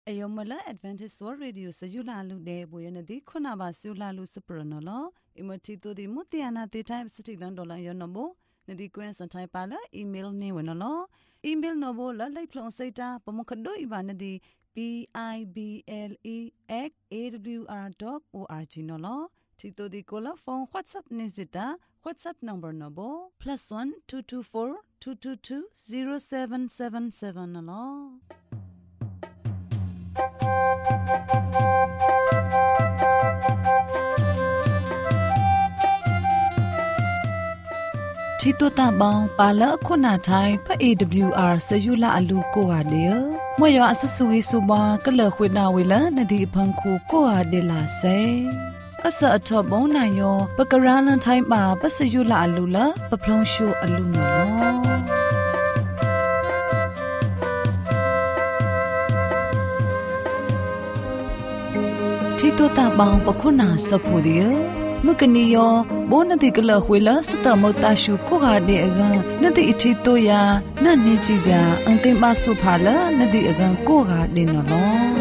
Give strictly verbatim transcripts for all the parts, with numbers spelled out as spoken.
Ayomala Adventist World Radio Sayula Lude Boyanadi Kunaba Sula Lucipranola, Imotito di Mutiana the Time City Landola Yonobo, Nadi Quens and Taipala, email Newanolo, email Novola, Laplon Seta, Pomokado Ibanadi, B I B L E X A W R dot O R G Nolo, Tito di Cola phone, WhatsApp Nizita, WhatsApp number Nobo, plus one two two four two two two zero seven seven seven Nolo. Chito tabang pala khona thai pha A W R sayula alu ko ha le moyo asasui suba kala khwina wela nadi phangkhu ko ha de la se asa athobon na yo pakaralan thai ma pasayula alu la paplong shu alu no Chito tabang pakhona sapodiya Mukaniyo, Bonadi Gala Willa, Sata Motashu, Koha de Agan, Nadi Ichito ya, Nanijiga, Uncle Masu Pala, Nadi Agan Koha de Nolon.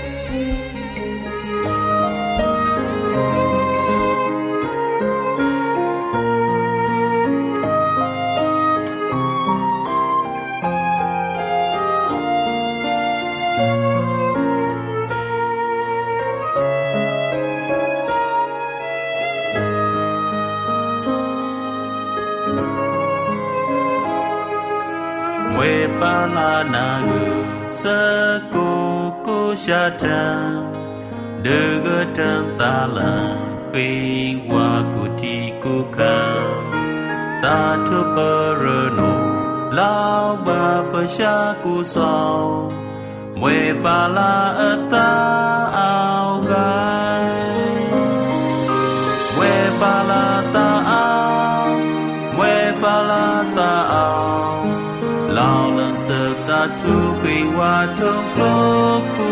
Shatan Degatan Talan Khi Wa Kuti Kukam Tatu Perno Lau Ba Pasha Kusau Mwe Pala Ata Au Gai Mwe Pala Ta Au Mwe Pala Ta Au Lau Lan Sep Tatu Khi Wa Tung Kloku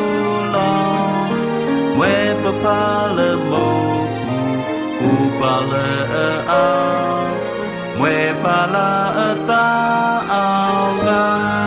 Mwe papala moku kupala a mwe pala ta awa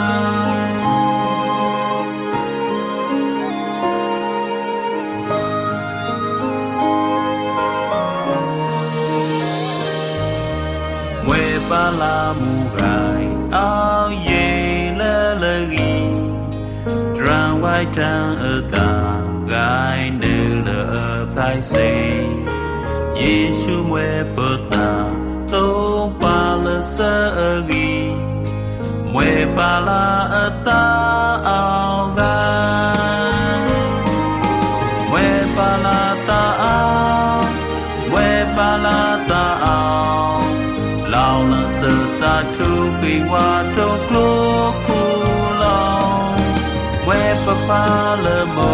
mwe pala mugai au ye la la gi dran white down a ta Gai nela pai say Yeshu mwe pata to pala sa agi mwe pala ata au gai mwe pala ta au mwe pala ta au lao la sa ta tu pi wa to klo ku lao mwe pala mo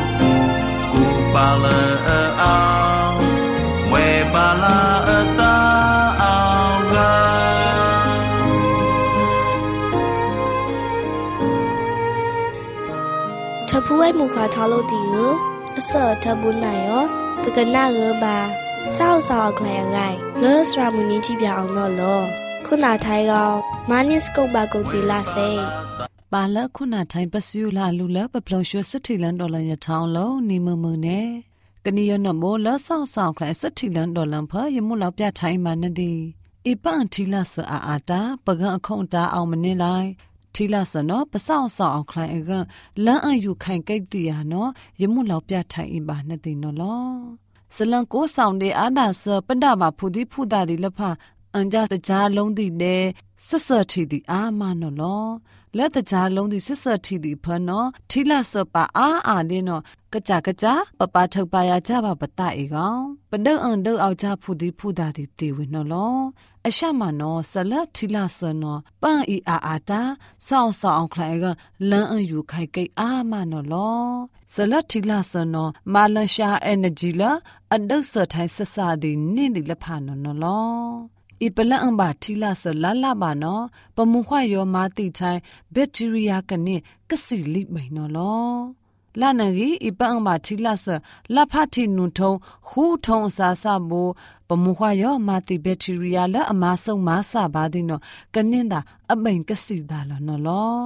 Pala au, mwe pala ta au ga. Chapuai muka thalo diu, asa chabu na yo, pagana ge ba, sao sao klai ngai, ge sramuni chi bia ong no lo. Khuna thai ga, manis kong ba kong ti la se. Pala khuna thai pasu la lu la paplong shu sithilan dollar ya thang lo ni mu mu ne kaniyo no mo la sao sao klai sithilan dollar pha yamu law pya thai ma na di e pa thila sa a ata pagan akhong ta aw mne lai thila sa no pa sao sao klai ga lan a yu khai kai ti ya no yamu law pya thai ba na di no lo salan ko saung de ada sa pada ma phu di phu da di la pha anja ta ja long di ne sat sat thi di a ma no lo Let the jar long the sister tea the pano, Tila sopa ah ah lino, Kachakaja, Papa took by a java bata egal. But don't undo our japudi puda the tea with no law. A shamano, salat Tila sono, Ban e aata, sound sound clagger, learn you kike ah mano law. Salat Tila sono, Malasha energila, and those certain society need the lapano no law. Ipala amba tila sa lala ba no pamuhwa yo mati thai bacteria kane kasi lip bai no lo la na gi ipa amba tila sa la pha thi nu thong hu thong sa sa bo pamuhwa yo mati bacteria la ama song ma sa ba din no kanin da abain kasi da la no lo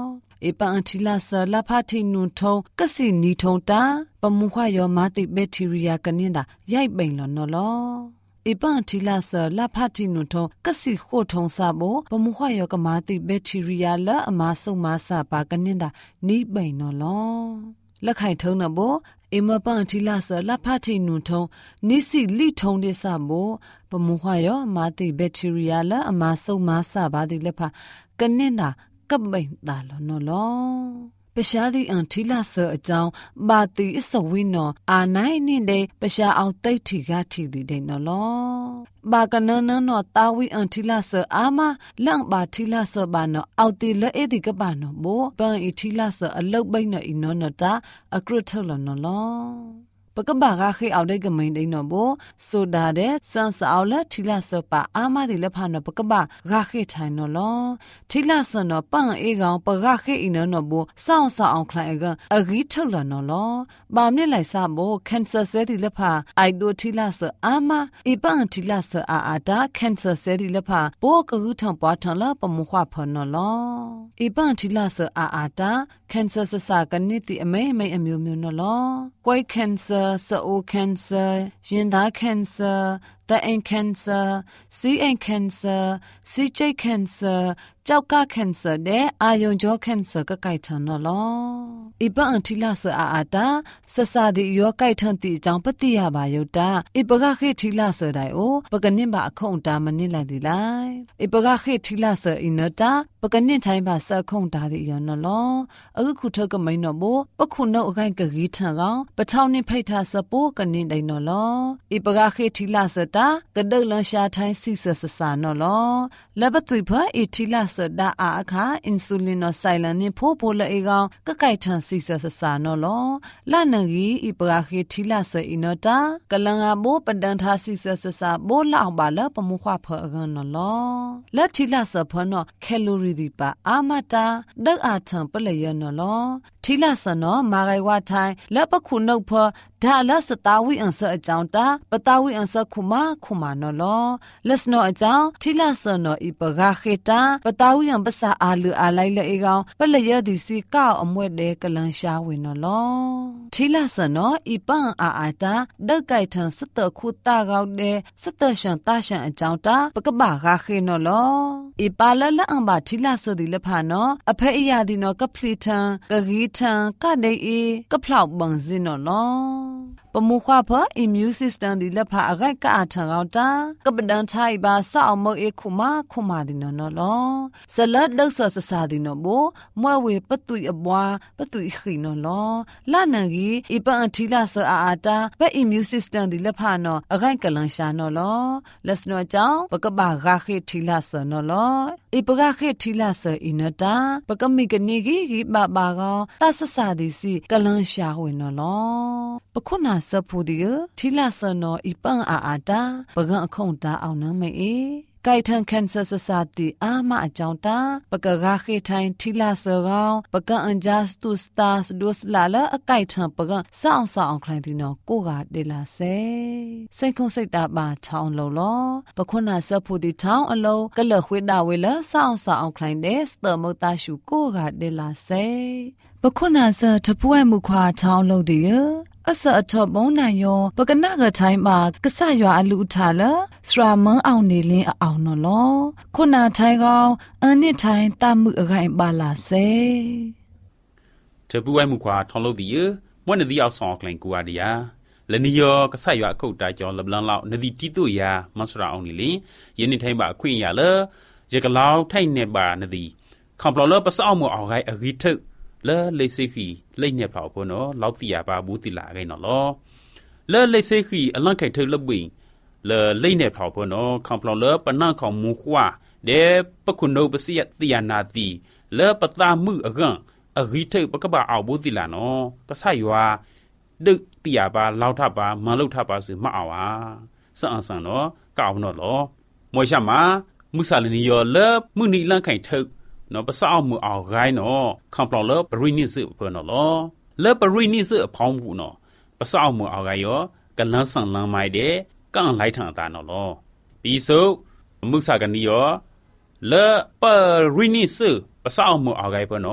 เอปอันทิลาเซลาพาทินุนทงกสินีทงตาปมุขยอมาติแบคทีเรียกันนินดาย่ายเบ่งลอนนอเอปันทิลาเซลาพาตินุทงกสิโคทงซาโบปมุขยอกมาติแบคทีเรียละอมาสุมาซาปากันนินดานีเบ่งนอลอละไข่ทงนโบเอมปันทิลาเซลาพาตินุทงนิสิลิทงเดซาโบปมุขยอมาติแบคทีเรียละอมาสุมาซาบาดิเลพากันนินดากับเบ่งตาลอนลอปชาดีอันทิลาเซอจางบาติอิสวินออาไนนิเดปชาเอาไตถิกาถิดิเดนลอบากนนนอตาวิอันทิลาเซออามาลังบาทิลาเซบานอเอาติเลเอดิกบานอโบปันอิทิลาเซออลบบินออินนอตาอกรุทลนลอปกบากาခေเอาได้กมินดินโบโซดาเดซันซาเอาละทิลาเซปาอามาดิเลพานอปกบากาခေไทนอลอทิลาเซนอปังเอကောင်ปกาခေอินนอโบซာင်ซာအောင်คลายกันอกีทลนอลอบามิไลซาโบแคนเซอร์เซดิเลพาไอโดทิลาเซอามาอีปังทิลาเซอาอาดาแคนเซอร์เซดิเลพาโบกกุทังปวาทังละปมุขวพนอลออีปังทิลาเซอาอาดาแคนเซอร์ซากันนิติอเมเมอမျိုးမျိုးนอลอกวยแคนเซอร์So cancer, Jinda cancer, the ain cancer, sea ain cancer, sea j cancer, ကြောက်ကခန့်ဆာတဲ့အာယုံကြောခန့်ဆာကကိုက်ထန်နော်လောဣပန်ထီလာဆာအာတာဆဆာဒီယောကိုက်ထန်တီအကြောင်းပတိယပါယုတ်တာဣပကခေထီလာဆာတိုင်အိုပကနစ်ပါအခုံတာမနစ်လိုက်ဒီလိုက်ဣပကခေထီလာဆာအင်းနတာပကနစ်ထိုင်းပါဆာခုံတာဒီယောနော်လောအခုခုထကမိန်နော်ဘောပခုနောအကိုင်ကကြီးထန်ကောင်ပထောင်းနစ်ဖိတ်ထားဆပိုးကနစ်တိုင်နော်လောဣပကခေထီလာဆာတာကဒုတ်လန်ရှာထိုင်းစီဆာဆဆာနော်လောလဘတ်သွိဖာဣထီလာဆာဒါအာအခါအင်ဆူလင်နော်ဆိုင်လန်နိဖိုးဖိုးလေကောင်ကကိုက်ထန်စီဆာဆဆာနော်လောလာနဂီဣပကခေထီလာဆာအင်းနတာကလန်ငါဘောပဒန်ထားစီဆာဆဆာဘောလောက်ပါလပမုခွဖအကန်နော်လောလက်ထီလာဆာဖနော်ကယ်လိုရီဒီပါအာမတာဒက်အာထံပလယနော်လောထီလာဆာနော်မာဂိုင်ဝထိုင်းလက်ပခုနှုတ်ဖဒါလစတာဝိအန်ဆာအကြောင်းတာပတာဝိအန်ဆာခုမာခုမာနော်လောလက်စနော်အကြောင်းထီလာဆာနော်ဣပကခေတာပတာဝိအန်ပစာအာလူအာလိုက်လေကောင်ပလယဒီစီကောက်အမွဲ့တဲ့ကလန်ရှာဝင်နော်လောထီလာဆာနော်ဣပန်အာအာတာဒက်ကိုက်ထန်စတခုတာကောက်တဲ့စတရှန်တာရှန်အကြောင်းတာပကပကခေနော်လောဣပါလလအံပါထီလာဆာဒီလဖာနော်အဖေအရာဒီနော်ကပလီထန်ကဂီထန်ကဒိအေကဖလောက်ဘန်စင်နော်လောပမုခွာဖ immune system ဒီလက်ဖာအခိုက်ကအားထံကောင်းတာကပဒန်ထိုင်ပါစောက်မအေခုမခုမဒီနော်နော်လောဇလတ်ဒုဆဆဆာဒီနော်ဘောမွဲဝေပတူအဘွားပတူခီနော်လောလာနန်ကြီးအပန်အထီလာဆာအာတာဘက် immune system ဒီလက်ဖာနော်အခိုက်ကလန်ရှာနော်လောလက်စနော်ကြောင့်ပကပဂါခေထီလာဆာနော်လောအပဂါခေထီလာဆာအင်းနတာပကမိကနေကြီးကြီးပါပါကောတဆဆာဒီစီကလန်ရှာဝင်နော်လောပခုနာစဖူဒီထီလာဆနောဣပန်အာအာတာပကံအခုံတာအောင်နမေအေကိုက်ထန်ကန်ဆာဆာတီအာမအကြောင်းတာပကဂါခေထိုင်ထီလာဆကောင်ပကံအန်ဂျတ်စတူစတာစဒုစလာလအကိုက်ထန်ပကံစောင်းစောင်းခလိုင်းတီနော်ကိုကဒေလာဆေစိတ်ခုံစိတ်တာပါထောင်းလုံးလောပခုနာစဖူဒီထောင်းအလုံးကလခွေးတာဝေလစောင်းစောင်းခလိုင်းတဲ့စတမုတ်တာရှုကိုကဒေလာဆေပခုနာစတပွဲမှုခွာထောင်းလို့ဒီအစအထဘုံနိုင်ယောပကနကထိုင်းမှာကဆရွာအလူထားလစရာမန်းအောင်နေလင်းအောင်နော်လောခုနာထိုင်းကောင်အန်နစ်ထိုင်းတမှုအခိုင်ပါလာစေတပူဝဲမှုခွာထောင်းလို့ဒီမွန်းနဒီအောင်ဆောင်ကလင်ကူအဒီယာလနီယောကဆရွာအခုတ်တာကြောလဘလန်လောက်နဒီတီတူယာမစရာအောင်နေလင်းယင်းနေထိုင်းပါအခွင့်ရလရကလောက်ထိုင်းနေပါနဒီခွန်ပလောလပစောက်မှုအောင်ခိုင်အဂီထုလဲလေစိခီလိတ်နေဖောက်ဖို့နော်လောက်တီရပါဘူးတီလာခိုင်နော်လောလဲလေစိခီအလန့်ခိုင်ထုလပ်ဝင်းလဲလိတ်နေဖောက်ဖို့နော်ခွန်ပလောလပနန့်ခေါမူခွာဒေပခုနိုပစီယတီယနာတီလဲပတာမှုအကန်အဂီထုပကပအောင်ဘူးတီလာနော်ကဆရွာဒုတီရပါလောက်ထပါမန်လောက်ထပါစမအောင်ပါစအန်ဆန်နော်ကောင်းနော်လောမွေရှာမှာမုဆာလနီယောလဲမှုနီလန့်ခိုင်ထုနော်ပစောက်မှုအောင်ဂိုင်းနော်ခွန်ပလောလပရိနိစ်ပေါ်နော်လောလဲပရိနိစ်အဖောင်းဘူးနော်ပစောက်မှုအောင်ဂိုင်းရောကလန်းဆန်လန်းမိုက်တဲ့ကန်လိုက်ထန်တာနော်လောပြီးဆိုမုဆာကနီယောလဲပရိနိစ်ပစောက်မှုအောင်ဂိုင်းပေါ်နော်ပ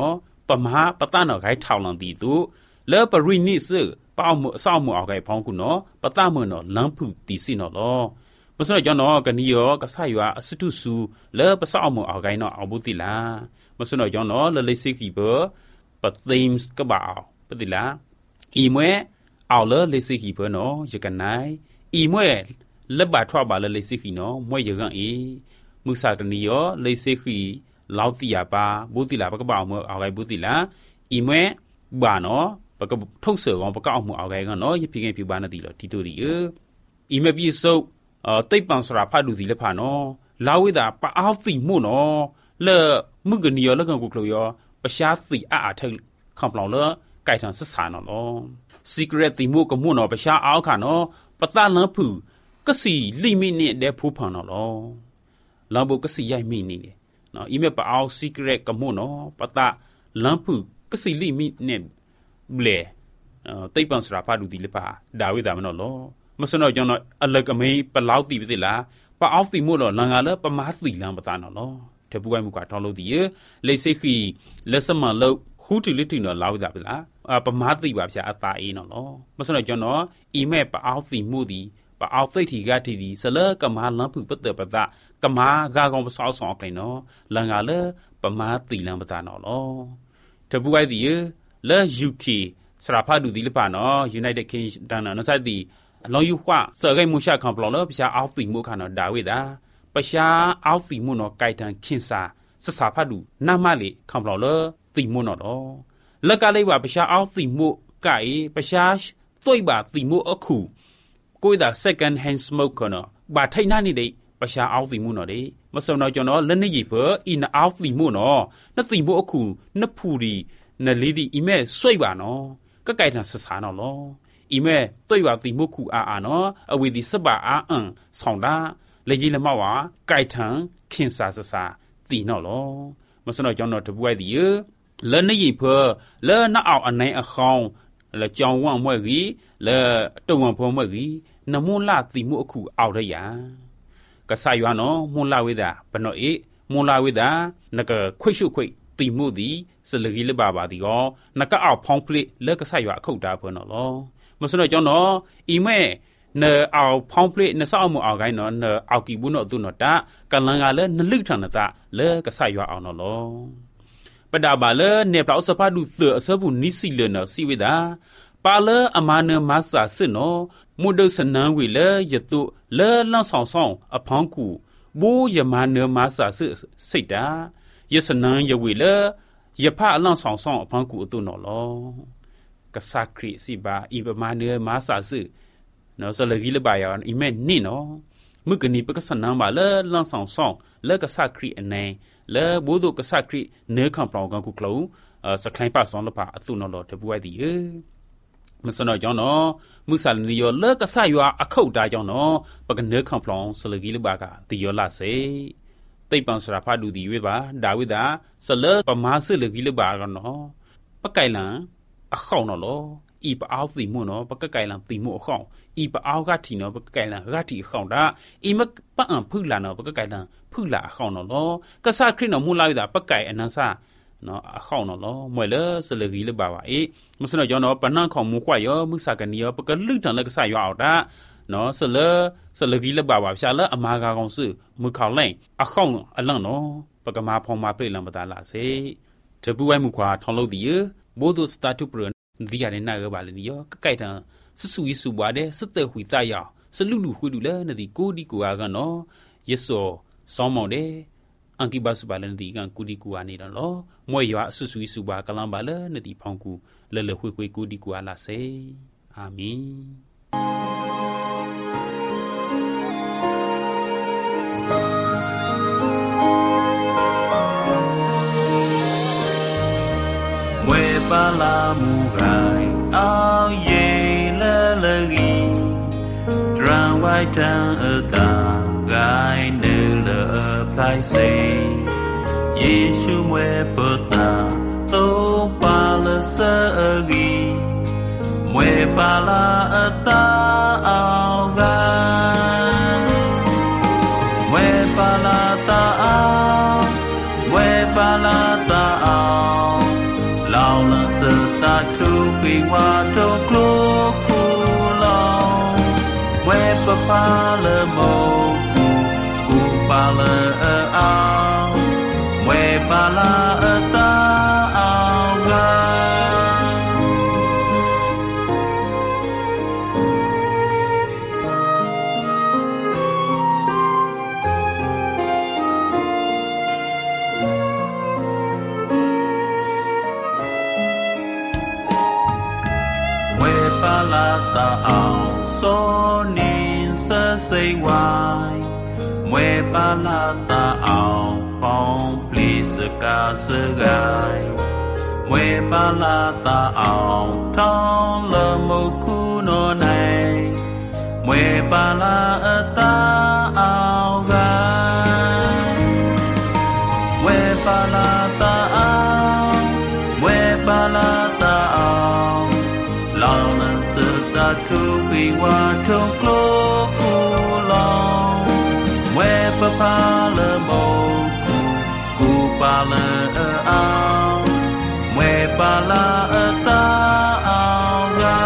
ปมาปตานอไกทาวลังตีตุเลปรินิสป้าวมือซ้าวมือเอาไกพองกุนอปตามือนอลังผุตีสินอลอมสนจอนอกะนิยอกะสายว่าอสตุสุเลปซ้าวมือเอาไกนอเอาบุติลามสนจอนอเลเลสิกีเบปติมส์กะบ่าวปติลาอีมวยเอาเลเลสิกีเบนอยกันไนอีมวยเลบาทวบาเลเลสิกีนอมวยยกันอีมุสากะนิยอเลสิกีลาวติยาปาบุติลาปะกะบ่าวมือเอาไกบุติลาอีมวยบานอปะกะทุกเสือของปะกะเอามือเอาไกกันเนาะยพิเกพิบานะติลอติตุริเออีเมปีโซเอ่อติปังสราพาดูติเลพาเนาะลาวิดาปะอาฟิมุเนาะเลมึกะนิยอละกันกุกลยอปะชาสิอาอาทคำเปล่าเลไก่ทางสสานเนาะ secret ติมุกะมุเนาะปะชาเอาค่ะเนาะปะตาลังผูกะสีลิมินิเดผู้พันเนาะลาบุกะสีใหญ่มินิเนาะอีเมปะเอา secret กะมุเนาะปะตาลังผูกะสีลิมินิเบลเอ่อติปังสราพาดูติเลพาดาวิดามเนาะลมสนอจอนอลกะเมปะลาวติบิติลาปะเอาติมุเนาะลังกะเลปะมาติลังปะตาเนาะลเทปุไกมุกะทอโลติเยเลซิคีเลสมะโลฮูติลิติเนาะลาวดาบิลาอะปะมาติบาพยาอะตาเอเนาะลมสนอจอนออีเมปะเอาติมุติปะเอาติทีกะติดิสเลกะมาลังผุปะเตปะตะกะมากะกองปะซอซอไกเนาะลังกะเลปะมาติลังปะตาเนาะลเทปุไกติเยเล ยู เค สราพาดูติเลปาเนาะ United Kingdom เนาะซะติลองอยู่ว่าเสกให้มุชาคัมปลอเลปะชาเอาติมุคาเนาะดาวิดาปะชาเอาติมุเนาะไกทันคินซาสสาพาดูนามาเลคัมปลอเลติมุเนาะลละกะเลยว่าปะชาเอาติมุไกปะชาต้วยบาติมุอะคูကိုိုဒါ second hand smoke ကနော်ဘာထိုင်နာနေတယ်ပရှာအောက်တီမှုနော်လေမစုံတော့ကျွန်တော်လက်နေကြီးဖေအင်းအောက်တီမှုနော်နှစ်တီမှုအခုနှစ်ဖူဒီနလီဒီအီမဲဆွိပါနော်ကကြိုက်တာဆဆာနော်လောအီမဲတွေ့ပါတီမှုခုအာအာနော်အဝီဒီစပါအာအန်ဆောင်တာလေကြီးလမောက်ဝါကြိုက်ထန်ခင်စာဆဆာတီနော်လောမစုံတော့ကျွန်တော်တပွိုက်ဒီလက်နေကြီးဖေလဲနောက်အောင်အနိုင်အခေါင်းလဲကြောင်ဝန့်မွဲ့ကြီးလဲတုံဝန့်ဖော်မွဲ့ကြီးနမွန်လာတီမှုအခုအောက်ရရကဆာယွာနော်မွန်လာဝိဒါဘနောအေမွန်လာဝိဒါနကခွိရှုခွိတီမှုဒီစလဂီလဘာဘာဒီကောနကအောက်ဖောင်းဖလိလက်ကဆာယွာအခုတ်တာဖော်နော်လောမစနော်ကျောင်းနော်အီမဲเนอเอาพองเพลเนอซ้อมเอาไกเนาะเนอเอากีบุเนาะตุเนาะตะกะลังกะเลนลึกทันตะเลกะสะยอเอาเนาะลอปะดาบาเลเนปลาสภาดูเสือเสบุนิสิเลเนาะสิเวดาปาเลอมาเนมาสาสิเนาะมุดสนังวิเลยตุเลลังสองสองอพองกูบูยมาเนมาสาสิสิตายสนังยวิเลยพะลังสองสองอพองกูตุเนาะลอกะสักคริสิบาอีปมาเนมาสาสิเนาะสลกิลบายอนอีเมนี่เนาะมึกนี่ปะกะสนังบาเลลังสองสองเลกะสักคริอันเนเลบูดุกะสักคริเนคัมปลองกันกูกลูเอ่อสะคลายปะสองละปะอตุเนาะลอตะบวยติเอมสนอจอเนาะมุสาลนิยอเลกะสะยัวอะขุดาจอเนาะปะกะเนคัมปลองสลกิลบากะติยอละเซติปังสราพาดูดีเวบาดาวิดาสเลปะมาสึลกิลบากะเนาะปะไกลังอะข้องเนาะลออีปะเอาติมุเนาะปะกะไกลังติมุอะข้องอีปะเอากะทีเนาะปะกะไกลังกะทีข้องดาอีมะปะอันพึ่งลาเนาะปะกะไกลังพึ่งลาข้องเนาะลอกะสะคริเนาะมูลาวิดาปะไกอนันซาเนาะอะข้องเนาะลอมวยเลสลกีลบาวาเอมสนอจอเนาะปะนังข้องมูควายอมึกสากะนียอปะกะลึกทันละกะสะยอเอาดาเนาะสเลสลกีลบาวาชาละอะมากากองซึมึกข้าวไลอะข้องอะลังเนาะปะกะมาพองมาเปรลังปะตาละเซจะปุไว้มุควาทองโลติเยโบตุสตาตุเปรဒီရတဲ့နာကပါလေဒီရောကကြိုက်တာဆဆူဆူပွားတဲ့စတဲ့ခွေတရဆလူလူခွေလူလဲနဒီကိုဒီကိုအားကနော်ယဆောစောင်းမောင်တဲ့အန်ကိဘတ်စပါလန်ဒီကန်ကူဒီကူအားနေတော့လောမွေရွာဆဆူဆူပွားကလန်ပါလဲနဒီဖောင်းကူလဲလဲခွေခွေကူဒီကူအားလာစေအာမင်ပါလာမူကိုင်အောင်ရေလလဂီဒရန်ဝိုင်တန်အတာဂိုင်နေလအပလိုက်စေယေရှုမွေပတာသုံးပါလစအဂီမွေပါလာအတာအောင်ဂိုင်မွေပါလာတာအောင်မွေပါလာတာအောင်ปะพาละโมกูกูปาละอาเวปาละตาอากาปาลาตาเอาโซนินเสเสวายเวปาลาตาเอาพองพลีสกาสกายเวปาลาตาเอาท้องละโมคุโนไนเวปาลาตาเอากายเวปาลาตาเอาเวปาลาตาเอาลองนั้นสุดตาทุกปีว่าทุกโลกุลองเวปพาละโมกุกูปาละอาเวปาละตาอากา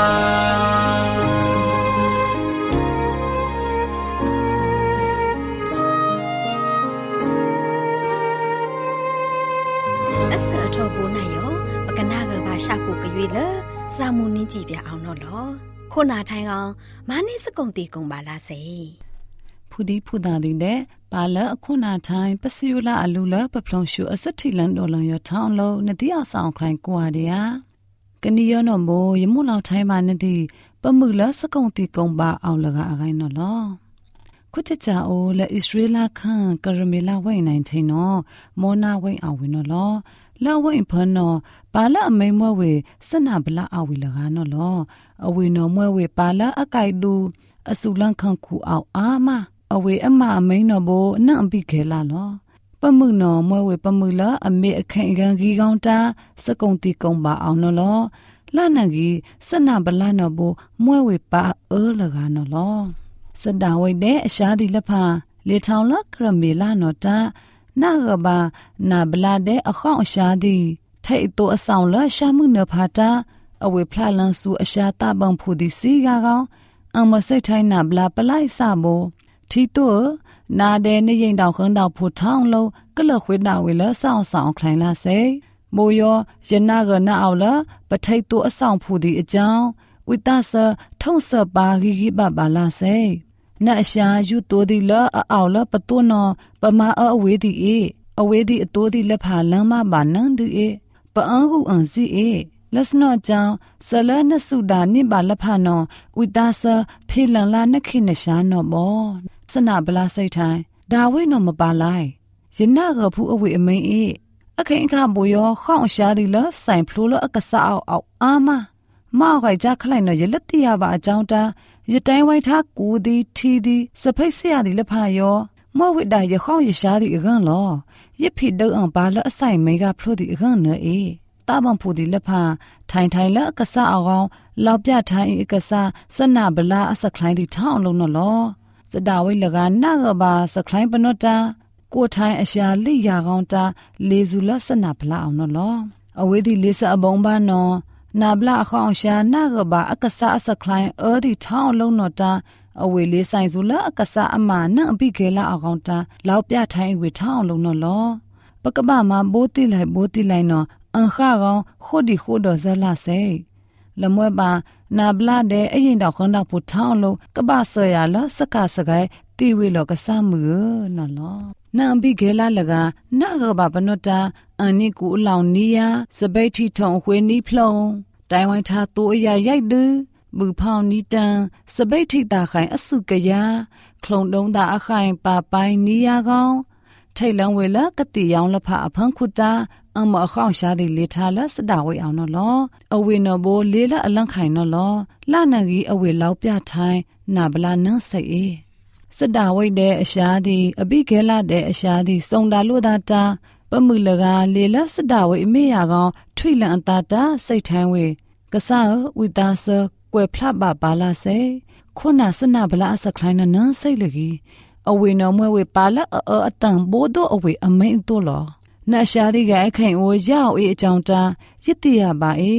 အစအထောဘူးနိုင်ရောပကနာကဘာရှာဖို့ကြွေလေစရာမူနင်းကြည့်ပြအောင်တော့လောခုနာထိုင်ကောင်မနေ့စကုံတီကုံပါလားစေဖူဒီဖူတာဒီတဲ့ပါလအခုနာထိုင်ပစီယူလာအလူလပပလုံရှူအစတိလန်ဒေါ်လာရထောင်းလုံးနတိအဆောင်ခိုင်ကွာတရာကနီယောနော်မိုးရမှုလောက်ထိုင်ပါနတိပမှုလစကုံတီကုံပါအောင်လကအခိုင်နော်လောခုချချအိုလက်ဣသရေလခန့်ကရမေလာဝိုင်နိုင်ထိုင်နော်မောနာဝိုင်အောင်ဝင်နော်လောလာဝိုင်ဖနော်ပါလအမိန်မွဲဝေစနဗလာအဝီလကနော်လောအဝေနော်မွဲဝေပါလအကိုက်တူအစုလန့်ခန့်ခုအောင်အာမအဝေအမအမိန်နော်ဘိုနန့်ပိခဲလာလောပမှုနော်မွဲဝေပမှုလာအမေအခန့်ကန်ကြီးကောင်းတာစကုံတီကုံပါအောင်နော်လောလာနကြီးစနဗလာနော်ဘိုမွဲဝေပါအဲလကနော်လောစဒါဝိတဲ့အရှားဒီလဖာလေထောင်လကရမေလာနော်တာနာဂဘာနာဘလာတဲ့အခေါင်အရှားဒီထိတ်တိုးအဆောင်လရှာမှုနဖာတာအဝေဖလာလန်စုအရှားတပံဖူဒီစီကကောင်အမစိတ်ထိုင်းနာဘလာပလိုက်စဘောထီတိုနာတဲ့နေရင်တောင်ခန်းတောင်ဖို့ထောင်းလုံးကလခွေးနာဝေလဆောင်းဆောင်ခိုင်လာစေမိုယောယနာကနာအောင်လပထိတ်တိုးအဆောင်ဖူဒီအကြောင်းဝိတဆထုံးစပါဂီဂီဘဘာလာစေနအရှာယူတိုဒီလအောက်လပတုနောပမာအဝေဒီအေအဝေဒီအတိုဒီလဖာလမ်းမဘာနန်ဒီအေပအန်ဟုအန်စီအေလက်စနောကြောင့်ဇလနစုဒါနိဘာလဖာနောဝိတာဆဖေလန်လာနခိနရှာနောဘောစနဗလာစိတ်ထိုင်ဒါဝိနောမပါလိုက်ယနာကဖူအဝေအမိန်အေအခိန်အခဘိုယောခေါန့်ရှာဒီလဆိုင်ဖလိုလအကဆာအောက်အောက်အာမမောက်ခိုင်ကြခလိုက်နော်ရလက်တိယပါအကြောင်းတာရတိုင်းဝိုင်းထားကူသည်ထီသည်စဖိတ်ဆရာသည်လဖာယောမောဝိတာရခေါရရှာသည်အကန်လောရဖိတုံအောင်ပါလအဆိုင်မေကဖလို့သည်အကန်နေအေတာဘံဖူသည်လဖာထိုင်ထိုင်လအကဆာအောင်လောက်ပြထိုင်အကဆာစနဗလာအစခလိုင်းသည်ထောင်းလုံးနော်လောစဒါဝိလကနာကဘာစခလိုင်းပနောတာကိုထိုင်အရှာလိရာကောင်းတာလေစုလစနဗလာအောင်နော်လောအဝေးသည်လေးစအဘုံပါနော်နာဘလာခေါင်ရှာနာကဘာအကဆာအစခလိုင်းအော်ဒီထောင်းလုံးနော်တာအဝေလေးဆိုင်စုလအကဆာအမနန့်အပိကေလာအကောင်တာလောက်ပြထိုင်းဝေထောင်းလုံးနော်လောပကပမှာဘိုးတိလိုက်ဘိုးတိလိုက်နော်အန်ခါကောင်ခိုဒီခိုတော်ဇလာစေလမွဲပါနာဘလာတဲ့အရင်တော့ခန္ဓာဖူထောင်းလုံးကပဆရာလစကစကိုင်းတီဝေလောကဆာမှုနော်လောနံပိကေလာလကနာကဘာပနတာအန်နီကူအလောင်နီယာစပိတ်ထီထုံခွေနီဖလုံတိုင်ဝိုင်းထားတိုးအရာရိုက်တူဘူဖောင်းနီတန်စပိတ်ထိတာခိုင်အစုကရခလုံတုံးတာအခိုင်ပါပိုင်းနီယာကောင်ထိတ်လန်းဝေလကတိယောင်လဖအဖန်ခုတာအမအခေါင်ရှာသည်လေထားလစတာဝေအောင်နော်လောအဝေနော်ဘိုလေလအလန့်ခိုင်နော်လောလှနကြီးအဝေလောက်ပြထိုင်နာဗလာနန်းစိတ်အေးစတာဝိတဲ့အရှားသည်အပိခဲလာတဲ့အရှားသည်စုံတာလို့သာတာပမှုလကလေလစတာဝိအမေရကောင်ထွိလန်အတာတာစိတ်ထိုင်းဝေကဆာဝိတာဆကွယ်ဖလပါပါလာစေခုနစနဗလာအစခလိုင်းနန်းစိတ်လကြီးအဝေနော်မွဲဝေပါလာအအတန်ဘိုးတို့အဝေအမိန်တို့လောနရှာဒီကအခိုင်အိုရောက်အေးအကြောင်းတာရစ်တရပါအေပ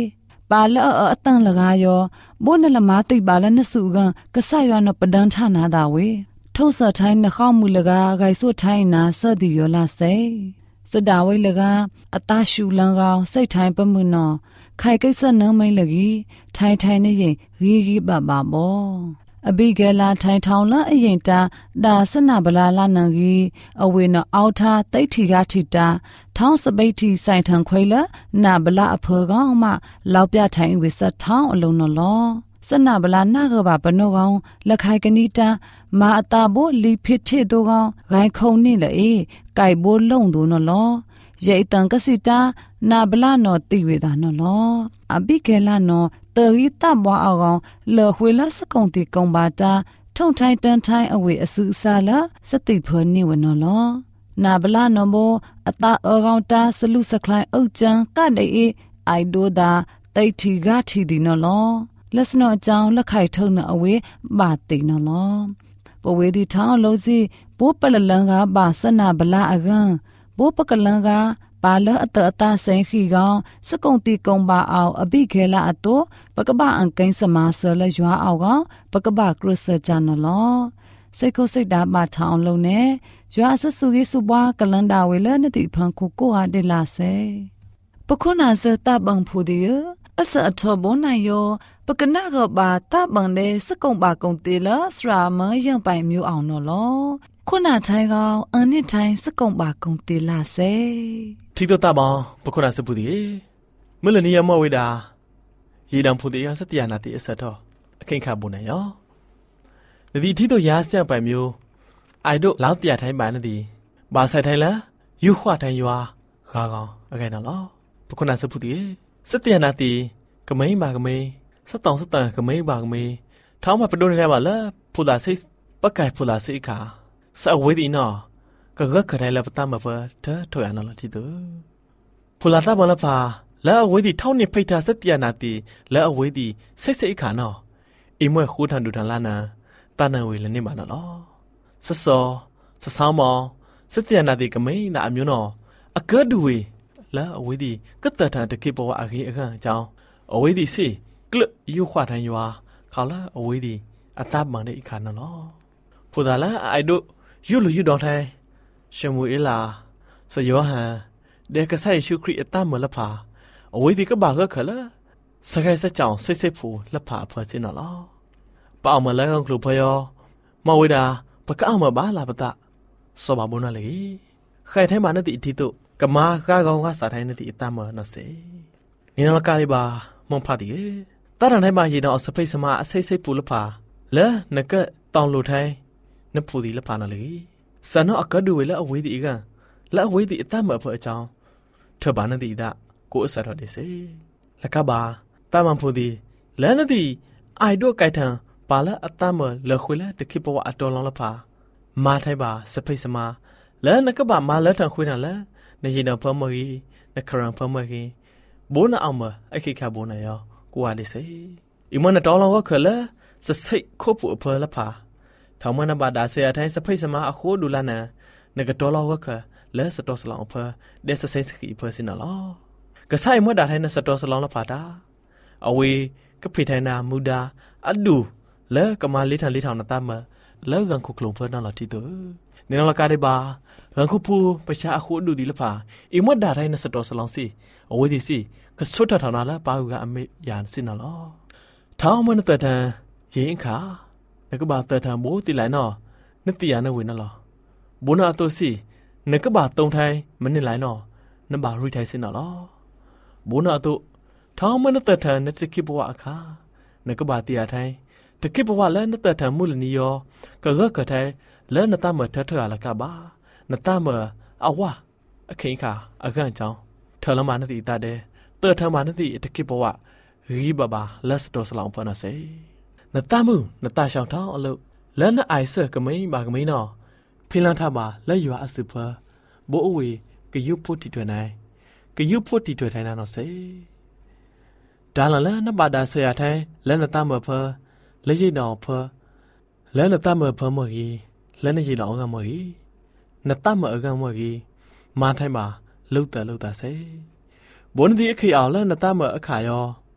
ปาละเออตังละกายอบ่นละมาติปาละนสุกันกะสะยอนปะดันทนาดาเวထုံးစထိုင်းနှခေါမှုလကဂိုင်ဆုထိုင်းနာစသည်ယောလာစေစဒါဝိလကအတရှူလန်ကောင်စိတ်ထိုင်းပမှုနောခိုင်ကိစ္စနမိတ်လကြီးထိုင်းထိုင်းနေရင်ရီရီပပဘောအဘိဂလာထိုင်းထောင်းလာအရင်တာဒါစနဗလာလာနန်ကြီးအဝေနအောက်ထားတိတ်ထီကထီတာထောင်းစပိတ်ထီဆိုင်ထန်ခွေလနာဗလာအဖေကောင်မှလောက်ပြထိုင်းဝိစထောင်းအလုံးနော်လောစနဗလာနာကဘာပနောကောင်လက်ခိုင်ကနီတာမာအတာဘိုလီဖိထေတိုကောင်ဂိုင်ခုံနေလေไก่โบล่งดูนอลอยายตังกสิตานาบลานอติเวดานอลอบิเกลานอเตรีตะบวาอကောင်เลหวยละสกงติกงบาตาထုံထိုင်းတန်ထိုင်းအဝေအစုအစာလာစတိဖောနေဝနော်လောနာဘလာနောဘောအတာအောကောင်တာစလူစခလိုင်းအုတ်ချံကတဲ့အိုင်ဒိုဒါတိတ်ထီကထီဒီနော်လောလက်စနောအကြောင်းလက်ခိုက်ထုံနအဝေပါတိနော်လောပဝေဒီထောင်းလုံးစီဘိုးပလလန်ကပါစနာဘလာအကန်ဘိုးပကလန်ကပါလအတအတာဆိုင်ခီကောင်စကုံတီကုံပါအောင်အဘိခဲလာအတောပကပအန်ကိန်းစမာဆလရွာအောင်ကောင်ပကပကရစချာနလောစိတ်ကိုစိတ်ဓာပါထောင်းလုံးနဲ့ရွာဆဆူကြီးစုပွားကလန်တာဝေလနတိဖန်ခုကိုဟာဒေလာစေပခုနာစတဘန်ဖူဒီအစအထောဘွန်နိုင်ယောပကနာကဘာတဘန်တဲ့စကုံပါကုံတေလာစရာမယံပိုင်မျိုးအောင်နော်လောခုနာထိုင်ကောင်အန်နစ်ထိုင်စကုံပါကုံတေလာစေထီတော့တဘောပခုနာစပူဒီမလနီယမဝေဒါရေတံဖူဒီရစတျာနာတိအစတော့အခိန်ခဘုန်နိုင်ယောနဒီထီတော့ရာဆက်ပိုင်မျိုးအိုင်တို့လောက်တျာထိုင်ပါနဒီဘာဆိုင်ထိုင်လားယူခွထိုင်ရွာခါကောင်အခိုင်နော်လောပခုနာစပူဒီစတျာနာတိကမိန်ပါကမိန်စတောင်စတန်ကမိန်ပါကမိန်ထောင်းမပဒုန်နေပါလားဖူလာစိပကဲဖူလာစိခါစအဝေဒီနော်ကဂခရဲလပတမဖတထွေအနော်တီတူဖူလာတာဘလဖာလာအဝေဒီထောင်းနေဖိတာစတျာနာတိလာအဝေဒီစိတ်စိတ်ခါနော်အိမွဲခူးထန်ဒူထန်လာနာတနဝေလနေပါနော်ဆစောဆဆောင်းမောစတျာနာတိကမိန်နာအမျိုးနော်အကဒူဝေလာအဝေဒီကတတတကိပေါ်အခေအခန်းအကြောင်းအဝေဒီစီကလယူခွာထန်ရွာခါလာအဝေဒီအတမန်တဲ့အခါနော်ဖူဒါလာအိုင်ဒိုယူလူယူတော်ထိုင်ရှမူအေလာစယောဟန်ဒေကဆိုင်ရှုခရီအတမလဖာအဝေဒီကဘာကခလာစခိုင်စကြောင်စိတ်စိတ်ဖူလဖာဖွစင်းနော်ပေါမလဲကောင်ကလူဖယောမဝေဒါပကောက်မဘာလာပတစောဘာဘုနာလေခိုင်ထိုင်မနတိအတီတုကမာကာကောင်ကစားထိုင်နတိအတမနစေနေနလကာလေးပါမွန်ဖတ်ဒီတရန်ထိုင်မရေတော့စပိတ်စမအစိတ်စိတ်ပူလဖာလဲနကတောင်လူထိုင်နဖူဒီလဖာနော်လေစနောအကဒူဝေလအဝေးဒီကလအဝေးဒီအတမအဖေအချောင်းထဘာနတိဒကိုအစတော်ဒီစေလကဘာတမန်ဖူဒီလဲနတိအိုင်ဒိုကိုက်ထံပါလအတမလခွေလတခိပဝအတော်လောင်းလဖာမာထိုင်ပါစပိတ်စမလဲနကဘာမာလထံခွေးနလဲနေရင်တော့ဖမကြီးနခရံဖမကြီးဘိုးနာအောင်မအခိခဘိုးနာယောကိုဟာဒီစေအမနတော်လောင်းဝခလစစိတ်ခုပ်ပူအဖလဖာထောင်မနဘာဒါဆေအထိုင်းစဖိတ်စမအခုဒူလာနာနကတော်လောဝခလဲစတော်စလောင်းဖဒဲစစိတ်စခိဖစင်နော်ကဆိုင်မဒါထိုင်းနစတော်စလောင်းလဖာတာအဝေကဖိထိုင်နာမူဒါအဒူလဲကမာလေးထန်လေးထောင်နတမလဲကန်ခုကလုံဖနော်လတီတူနေနလကာဒီဘာရန်ခုပူပရှာအခုဒူဒီလဖာအမဒါထိုင်းနစတော်စလောင်းစီအဝေဒီစီကဆွတ်ထောင်နာလာပါဟုကအမေယာစင်နော်ထောင်မနတတန်ရင်ခါနကဘာတထံဘိုးတီလိုက်နော်နတိယနဝေနော်ဘုနာတိုစီနကဘာတုံထိုင်းမနစ်လိုက်နော်နဘာရိထိုင်းစင်နော်ဘုနာတိုထောင်းမနတထံနတကိဘဝအခါနကဘာတီယာထိုင်းတကိဘဝလဲနတထံမူလနီယောကဂကထိုင်းလဲနတမထထရလကဘာနတမအဝအခိခါအကန်ချောင်းထလမနတိတတဲ့တထမနတိတကိဘဝရီဘဘာလက်စတော်စလောင်ဖနစေနတမှုနတရှောင်းထောင်းအလုပ်လက်နအိုင်ဆကမိန်ပါကမိန်နော်ဖင်လန်ထပါလက်ရွာအစုဖဘိုးအဝေကယုဖို့တီထွေနိုင်ကယုဖို့တီထွေထိုင်နာနော်စေဒါလလနဘာဒါဆရာထိုင်လက်နတမဖလက်ရိတ်တော်ဖလက်နတမဖမကြီးလက်နရိတ်တော်ကမကြီးနတမအကမကြီးမာထိုင်ပါလှုပ်တယ်လှုပ်တာစေဘုန်းဒီအခီအောင်လက်နတမအခါယော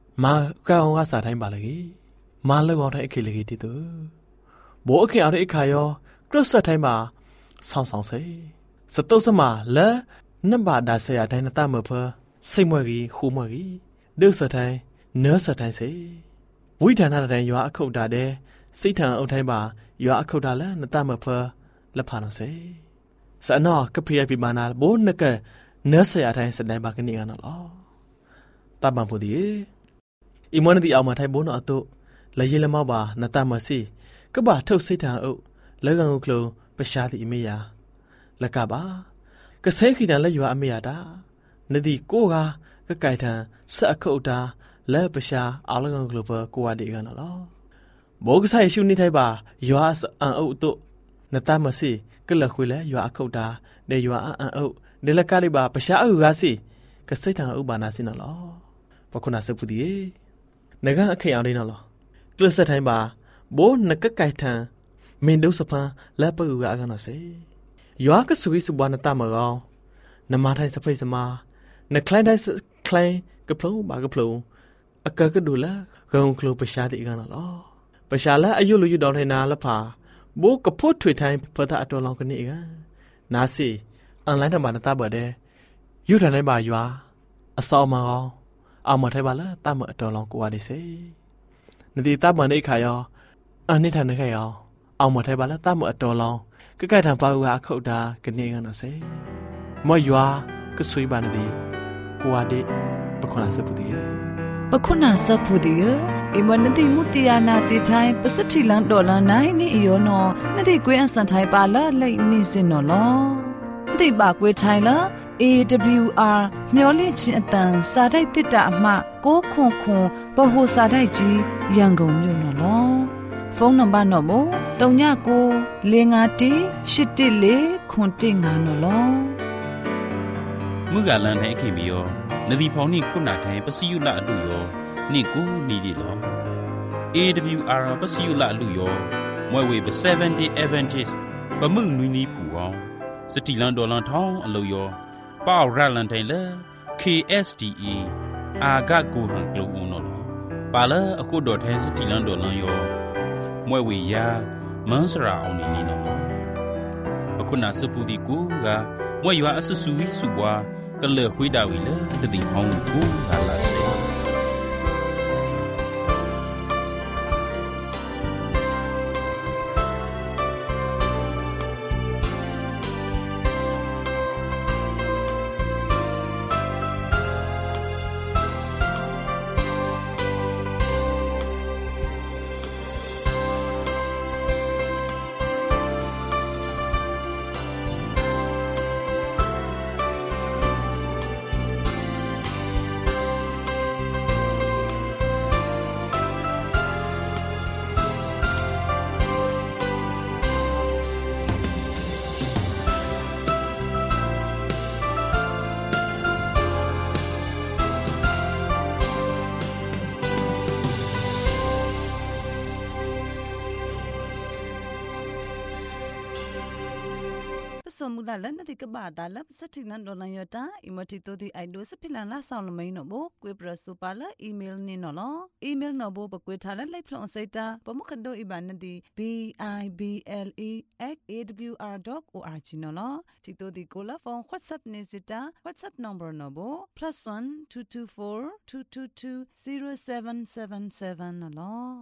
မာကောင်ကစားတိုင်းပါလေမာလောက်အောင်တဲ့အခက်လေတီတူဘောအခက်အောင်တဲ့အခါရောကရစ်စတိုင်းမှာဆောင်းဆောင်းစေစတုစမလဲနဘာဒါဆရာတိုင်းနတမဖစိတ်မွဲကြီးခူမွဲကြီးဒုစတိုင်းနောစတိုင်းစေဝိဒါနာတိုင်းရွာအခုတ်တာတဲ့စိတ်ထံအုပ်တိုင်းပါရွာအခုတ်တာလဲနတမဖလက်ဖာနော်စေစနောကပိယပိမာနာဘိုးနကနောဆရာတိုင်းစတိုင်းပါကနေကနော်တပန်ဖို့ဒီအီမွန်ဒီအောင်မထိုင်ဘိုးနော်အတုလေရလမောက်ပါနတမစီကဘာထုတ်စိတ်ထံအုပ်လဲကန်ကိုကလုံးပရှားတိအမေယာလက်ကပါကဆဲခိတန်လက်ရွာအမေယာတာနဒီကိုကကကြိုက်ထန်ဆက်အခုတ်တာလဲပရှားအားလကန်ကလုံးပကိုဝဒီကနော်ဘောကဆိုင်ရှုနေထိုင်ပါရွာအန်အုပ်တုနတမစီကလခွေလဲရွာအခုတ်တာနေရွာအန်အုပ်နေလက်ကလေးပါပရှားအုပ်ကားစီကစိတ်ထံဥပါနာစင်နော်ပခုနာစပူဒီနဂအခေအောင်နေနော်ကလဆက်တိုင်းပါဘိုးနကကြိုက်ထန်မင်းတို့စပန်လက်ပူကအကနော်စေရွာကဆူစဘနတမကောင်နမထိုင်စဖိတ်စမာနကလိုင်းတိုင်းကလိုင်းကဖလုံးပါကဖလုံးအကကဒူလာဂုံကလိုပရှားတိကနော်ပရှာလာအယုလူယူတော်ထိုင်နာလဖာဘိုးကဖို့ထွေထိုင်ပဒအတော်လောင်ကနေကနာစီအန်လိုင်းတမနတဘတဲ့ယူထန်တိုင်းပါရွာအစောမကောင်အောင်မထိုင်ပါလားတမအတော်လောင်ကိုဝါဒီစေနဒီတမနေခါရောအနိထန်နေခါရောအောင်မထိုင်ပါလားတမအတော်လောင်ကကထံပါဦးအခုတ်တာကနေကနော်စေမော်ရွာကဆွေးပါနေဒီကိုဝါဒီပခနာစပူဒီပခုနာစဖူဒီအမနတိမူတီယာနာတီထိုင်ပစတိလန်ဒေါ်လာနိုင်နီယောနောနတိကွေးအစန်ထိုင်ပါလာလိတ်နေစင်နော်လောနတိပါကွေးထိုင်လာ A W R မျောလင့်ချင်းအတန်စာတိုက်တစ်တာအမှကိုခွန်ခွန်ဘဟိုစာတိုက်ကြီးရန်ကုန်မြို့နော်လောဖုန်းနံပါတ်နော်မို့တုံညကိုလေးငါတီရှစ်တစ်လေးခွန်တစ်ငါနော်လောမူကလန်ထိုင်ခင်ပြီးရောနဒီဖောင်နိခုနာထိုင်ပစီယုလအလူရောနိကိုနီဒီလော A W R ပစီယုလအလူရောမွဲဝေပseventy Advantage ပမှုနွီနီပူအောင်စတီလန်ဒေါ်လန်ထောင်းအလူရောပေါရလန်ထိုင်လေ K S D E အာဂကူဟန်ကလုံနော်ပါလာအခုဒေါ်ထိုင်စတီလန်ဒေါ်လန်ရောမွဲဝေယာမန်စရာအောင်နီနီနော်အခုနာစပူဒီကူကမွဲရွာအဆဆူဝီစုပွားကလေခွေးတာဝီလေတတိဟောင်းကူလာလာစေสมุลาลันติกบาดาลับสถิลันดอลันยตาอิมติโตติไอโดสพิลันลาซาวลมัยนโบกวยปรสุปาลอีเมลนี่นอลอีเมลนโบบกวยทาลันไลพลอนไซตาปมุขโดอิบานติ b i b l e at a w r dot org นอลติโตติโกลาฟอน WhatsApp เนซิตา WhatsApp number นโบ plus one two two four two two two zero seven seven seven นอล